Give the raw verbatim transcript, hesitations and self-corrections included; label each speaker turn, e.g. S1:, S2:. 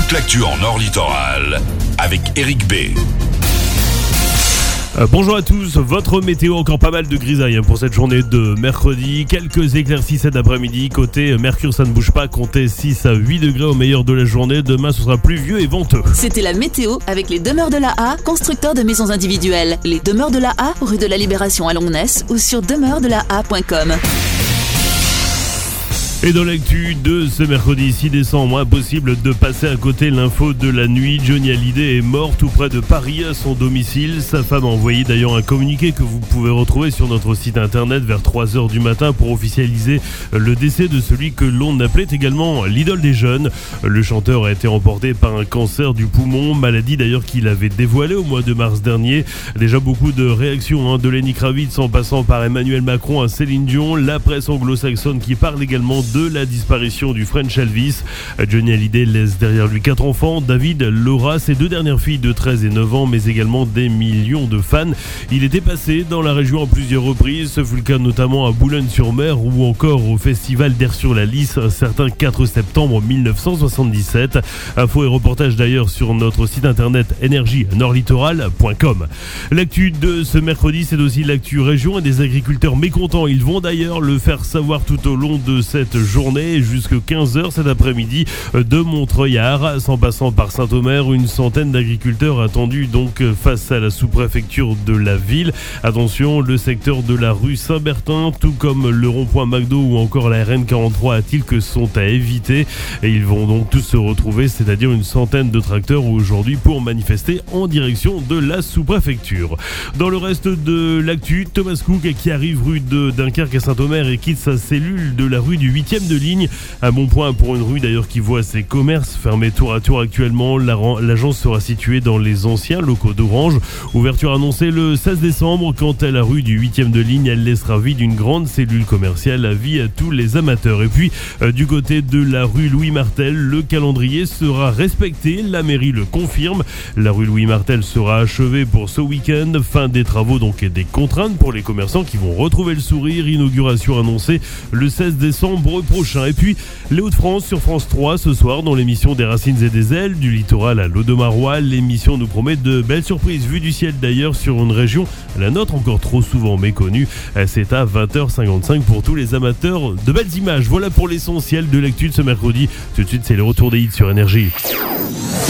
S1: toute l'actu en Nord Littoral avec Eric B.
S2: Euh, bonjour à tous, votre météo, encore pas mal de grisailles hein, pour cette journée de mercredi. Quelques éclaircies cet après-midi. Côté Mercure, ça ne bouge pas, comptez six à huit degrés au meilleur de la journée. Demain, ce sera pluvieux et venteux.
S3: C'était la météo avec les Demeures de la A, constructeurs de maisons individuelles. Les Demeures de la A, rue de la Libération à Longnes ou sur demeures de la a point com.
S2: Et dans l'actu de ce mercredi six décembre, impossible de passer à côté l'info de la nuit. Johnny Hallyday est mort tout près de Paris à son domicile. Sa femme a envoyé d'ailleurs un communiqué que vous pouvez retrouver sur notre site internet vers trois heures du matin pour officialiser le décès de celui que l'on appelait également l'idole des jeunes. Le chanteur a été emporté par un cancer du poumon, maladie d'ailleurs qu'il avait dévoilée au mois de mars dernier. Déjà beaucoup de réactions hein, de Lenny Kravitz en passant par Emmanuel Macron à Céline Dion, la presse anglo-saxonne qui parle également de la disparition du French Elvis. Johnny Hallyday laisse derrière lui quatre enfants, David, Laura, ses deux dernières filles de treize et neuf ans, mais également des millions de fans. Il était passé dans la région à plusieurs reprises, ce fut le cas notamment à Boulogne-sur-Mer ou encore au festival d'Air sur la Lys, un certain quatre septembre mille neuf cent soixante-dix-sept. Info et reportage d'ailleurs sur notre site internet énergie nord littoral point com. L'actu de ce mercredi, c'est aussi l'actu région et des agriculteurs mécontents. Ils vont d'ailleurs le faire savoir tout au long de cette journée jusqu'à quinze heures cet après-midi de Montreuil à Arras en passant par Saint-Omer. Une centaine d'agriculteurs attendus donc face à la sous-préfecture de la ville. Attention, le secteur de la rue Saint-Bertin, tout comme le rond-point McDo ou encore la R N quarante-trois à Tilque sont à éviter. Et ils vont donc tous se retrouver, c'est-à-dire une centaine de tracteurs aujourd'hui pour manifester en direction de la sous-préfecture. Dans le reste de l'actu, Thomas Cook qui arrive rue de Dunkerque à Saint-Omer et quitte sa cellule de la rue du huitième de ligne. Un bon point pour une rue d'ailleurs qui voit ses commerces fermés tour à tour actuellement. L'agence sera située dans les anciens locaux d'Orange. Ouverture annoncée le seize décembre. Quant à la rue du huitième de ligne, elle laissera vide une grande cellule commerciale à vie à tous les amateurs. Et puis euh, du côté de la rue Louis Martel, le calendrier sera respecté. La mairie le confirme. La rue Louis Martel sera achevée pour ce week-end. Fin des travaux donc et des contraintes pour les commerçants qui vont retrouver le sourire. Inauguration annoncée le seize décembre prochain. Et puis les Hauts-de-France sur France trois ce soir dans l'émission des Racines et des Ailes, du littoral à l'Audomarois. L'émission nous promet de belles surprises vues du ciel d'ailleurs sur une région, la nôtre encore trop souvent méconnue. C'est à vingt heures cinquante-cinq pour tous les amateurs de belles images. Voilà pour l'essentiel de l'actu de ce mercredi. Tout de suite c'est le retour des hits sur Énergie.